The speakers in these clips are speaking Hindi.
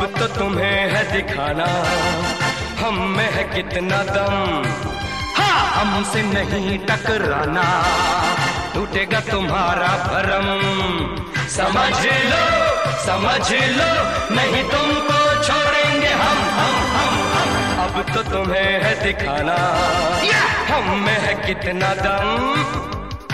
अब तो तुम्हें है दिखाना हम में है कितना दम। हाँ, हमसे नहीं टकराना, टूटेगा तुम्हारा भरम। समझ लो, समझ लो, नहीं तुमको छोड़ेंगे हम। अब तो तुम्हें है दिखाना हम में है कितना दम।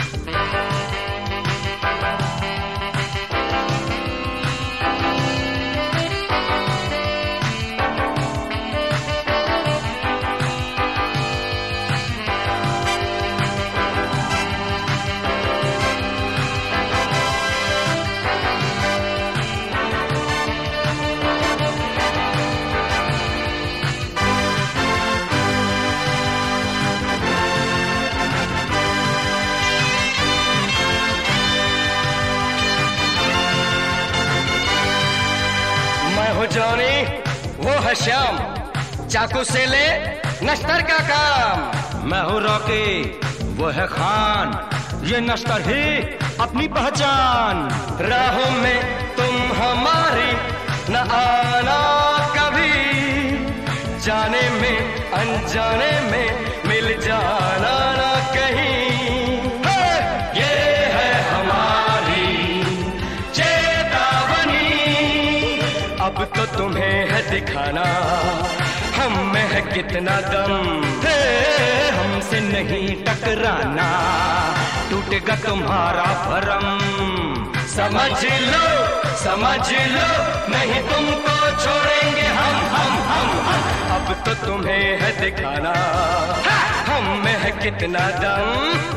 हो जॉनी, वो है श्याम, चाकू से ले नश्तर का काम। मैं हूँ रॉकी, वो है खान, ये नश्तर ही अपनी पहचान। राहों में तुम हमारी न आना कभी, जाने में अनजाने में मिल जाना ना कहीं। ये है हमारी चेतावनी, अब तो तुम्हें है दिखाना हम में है कितना दम। हमसे नहीं टकराना, टूटेगा तुम्हारा भरम। समझ लो, समझ लो, नहीं तुमको छोड़ेंगे हम। अब तो तुम्हें है दिखाना हम में है कितना दम।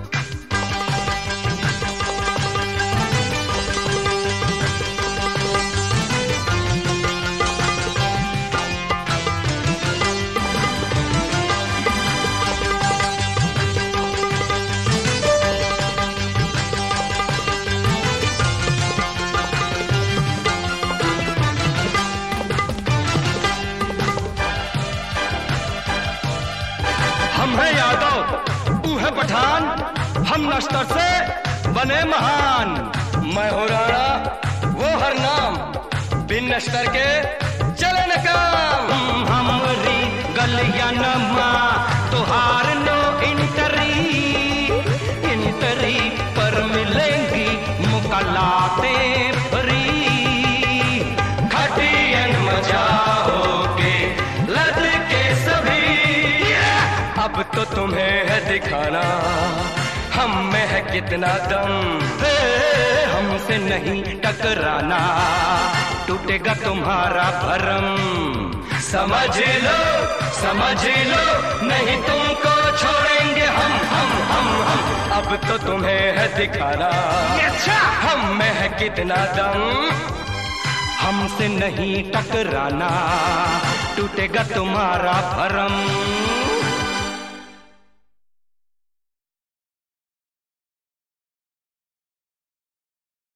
हम है यादव, तू है पठान, हम नश्तर से बने महान। मैं हो राणा, वो हर नाम, बिन नश्तर के चले न काम। हमरी गलिया नमा तुहार नो इंटरी पर मिलेंगी मुकलाते फ्री। खटियन मजा होके लद के सभी, अब तो तुम्हें है दिखाना हम में है कितना दम। हमसे नहीं टकराना, टूटेगा तुम्हारा भरम। समझ लो, समझ लो, नहीं तुमको छोड़ेंगे हम। अब तो तुम्हें है दिखाना हम में है कितना दम। हमसे नहीं टकराना, टूटेगा तुम्हारा भरम।